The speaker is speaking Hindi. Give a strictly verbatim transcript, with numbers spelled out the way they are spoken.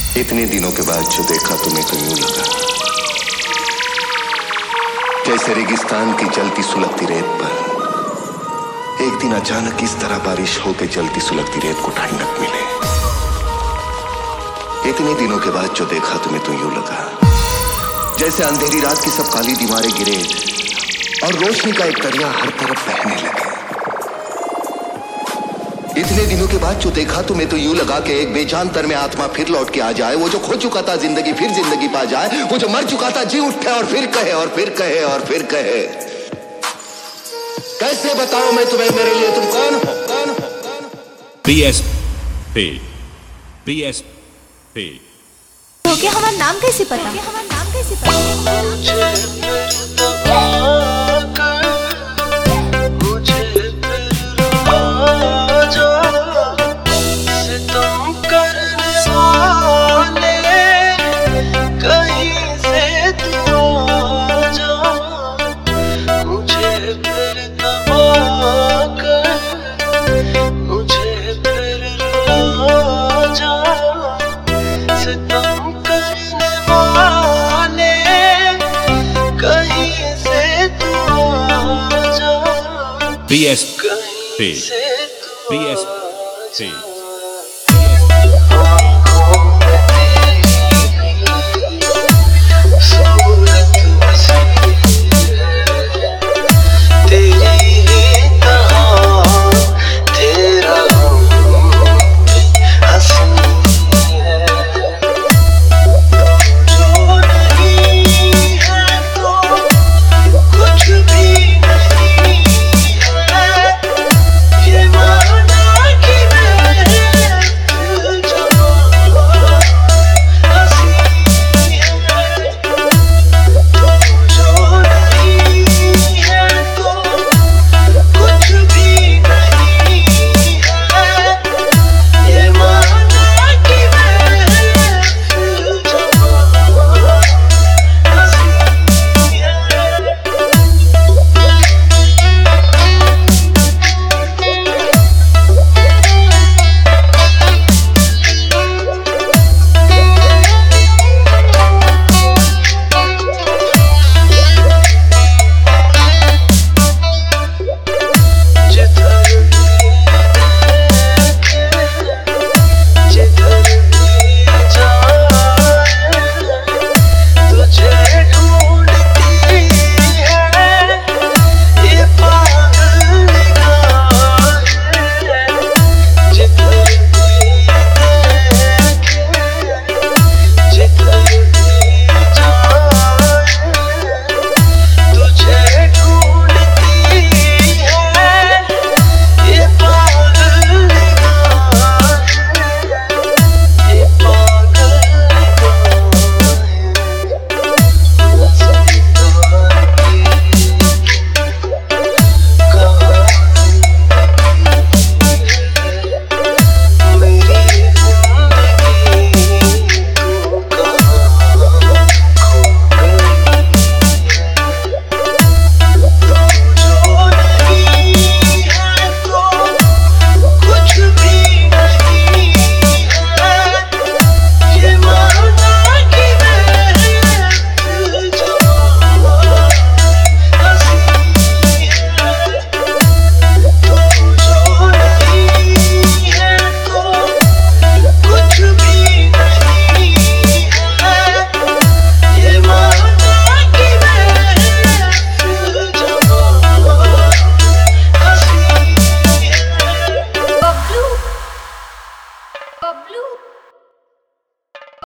इतने दिनों के बाद जो देखा तुम्हें तो यूं लगा जैसे रेगिस्तान की जलती सुलगती रेत पर एक दिन अचानक इस तरह बारिश होकर जलती सुलगती रेत को ठंडक मिले। इतने दिनों के बाद जो देखा तुम्हें तो यूं लगा जैसे अंधेरी रात की सब काली दीवारें गिरे और रोशनी का एक दरिया हर तरफ बहने लगे। इतने दिनों के बाद जो देखा तुम्हें तो यूं लगा कि एक बेजान तर में आत्मा फिर लौट के आ जाए। वो जो खो चुका था जिंदगी फिर जिंदगी पा जाए। वो जो मर चुका था जी उठे और फिर कहे और फिर कहे और फिर कहे। कैसे बताऊं मैं तुम्हें मेरे लिए तुम कौन हो? कौन हो? कौन हो? B S P B S P तो क्या हमारा नाम कैसे पता? हमारा नाम कैसे पता? B S P B S P